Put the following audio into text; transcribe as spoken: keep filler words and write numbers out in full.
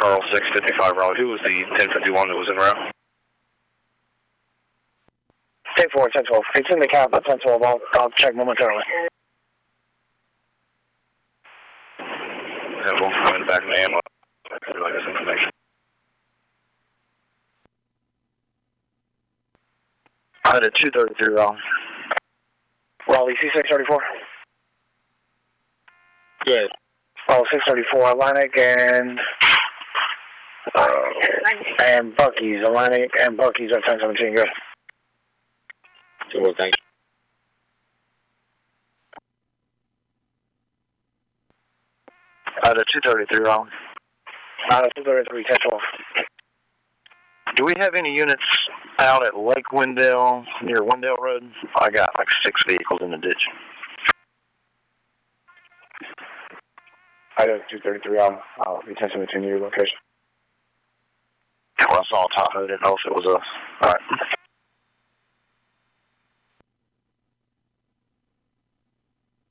Charles six fifty-five Raleigh. Who was the ten fifty-one that was en route? ten four, ten twelve. It's in the cab, but ten twelve. I'll, I'll check momentarily. And we'll come in the back of the ammo. I'd like this information. I had a two thirty-three wrong. Raleigh C six thirty-four. Good. Oh, six thirty-four Atlantic and uh, and Bucky's Atlantic and Bucky's at ten seventeen. Good. Well, thank you. I had a two thirty-three wrong. I had a two thirty-three ten twelve. Do we have any units out at Lake Wendell, near Wendell Road? I got like six vehicles in the ditch. I had a two thirty-three on. I'll be ten seventeen your location. Well, I saw a Tahoe. Didn't know if it was a... All right.